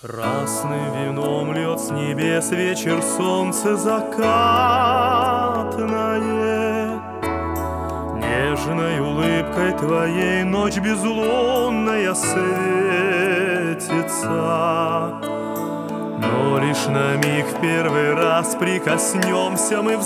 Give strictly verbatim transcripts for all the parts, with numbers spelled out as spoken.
Красным вином льет с небес вечер солнце закатное. Нежной улыбкой твоей ночь безлунная светится. Но лишь на миг в первый раз прикоснемся мы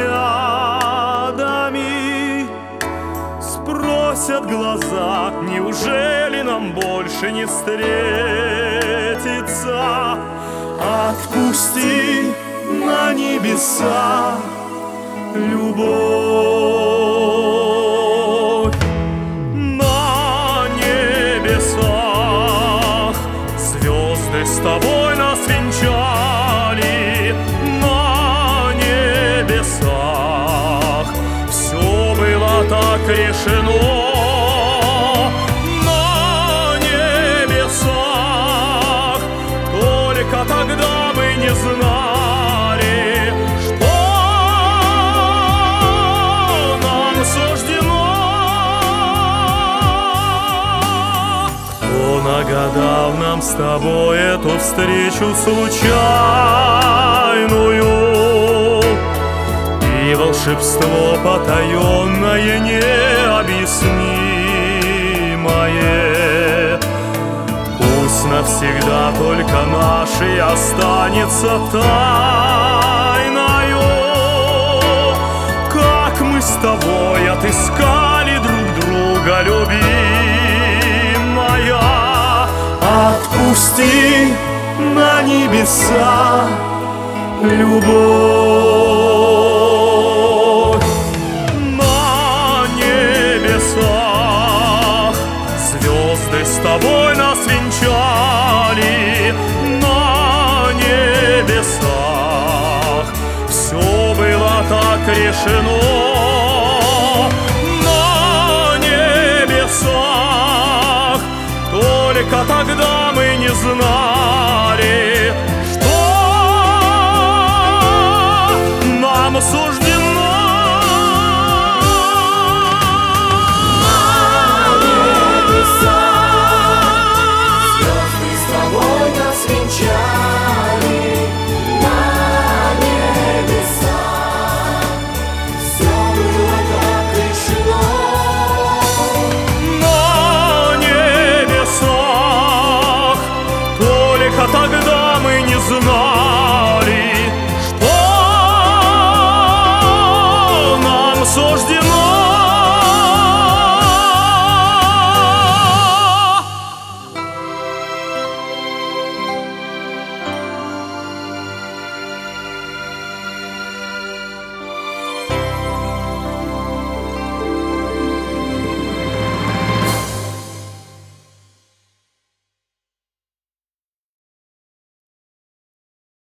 взглядами. Спросят глаза, неужели нам больше не встретиться? Отпусти на небеса любовь. На небесах звезды с тобой нас венчали. На небесах все было так решено. Тогда мы не знали, что нам суждено. Кто нагадал нам с тобой эту встречу случайную и волшебство потаенное, необъяснимое? Пусть навсегда только нашей останется тайною, как мы с тобой отыскали друг друга, любимая. Отпусти на небеса любовь. На небесах звезды с тобой нас венчали. На небесах все было так решено. На небесах только тогда мы не знали,